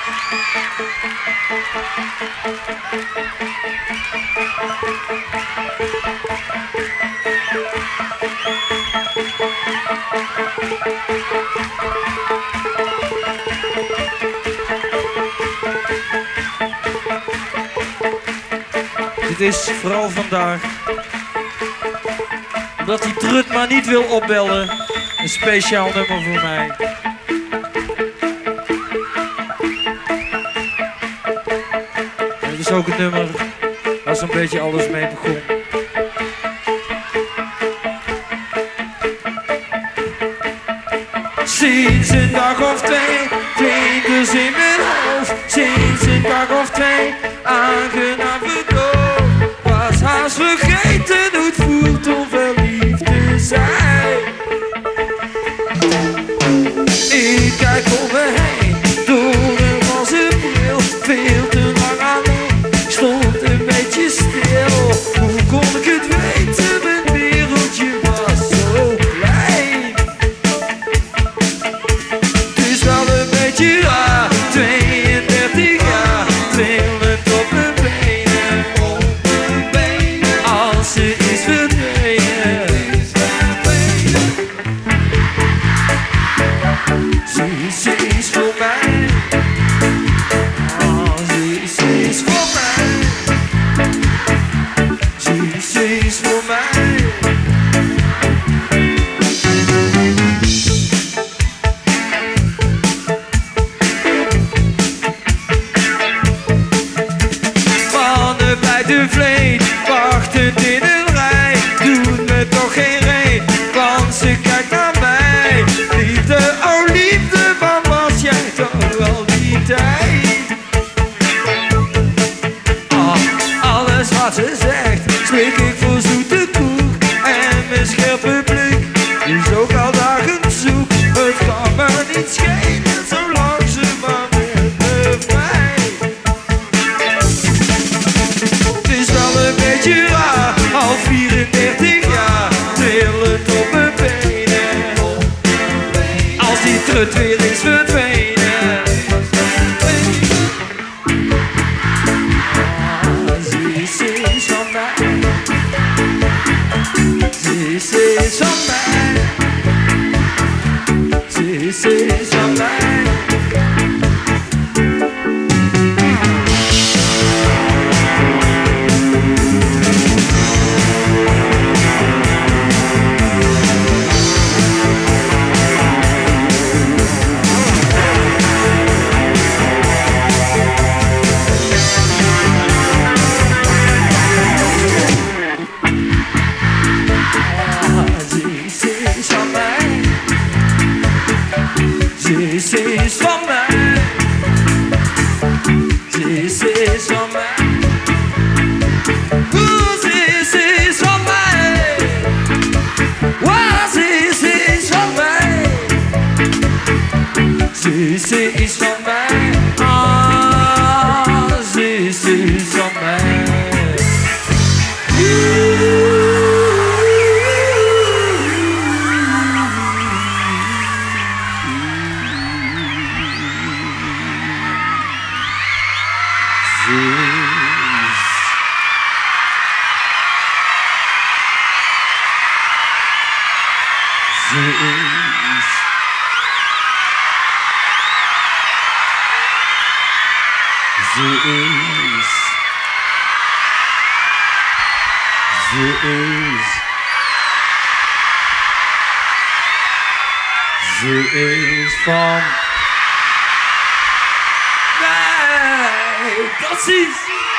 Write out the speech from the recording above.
Dit is vooral vandaag omdat die trut maar niet wil opbellen. Een speciaal nummer voor mij. Dit is ook het nummer waar zo'n beetje alles mee begon. Sinds een dag of twee, vlinders in mijn hoofd. Sinds een dag of twee, aangenaam verdoofd. Was haast vergeten hoe het voelt om verliefd te zijn. Ik kijk om me heen, door een roze bril. Veel te lang alleen, ik stond een beetje stil. Hoe kon ik het weten, mijn wereldje was zo klein. Het is wel een beetje raar, 32 jaar, trillend op mijn benen. Als ze is verdwenen. Ze is voor mij. Oh, ze is voor mij. Ze is voor mij. Mannen bij de vleet, wachtend in een rij, doet me toch geen reet, want ze kijkt naar mij. Liefde, oh liefde, waar was jij toch al die tijd? Oh, alles wat ze zegt, slik ik voor zoete koek. En mijn scherpe blik is ook al dagen zoek. Het kan me niet schelen, zolang ze maar met me vrijt. Het is wel een beetje raar, al 34 jaar, trillend op mijn benen. Als die trut weer is verdwenen. Ze is van mij. Ze is van mij. Ze is van mij. This is van mij. This is van mij. Oeh, this is van mij. Wow, this is van mij. This is van mij. Ah, this is van mij. Ze is van mij. Precies.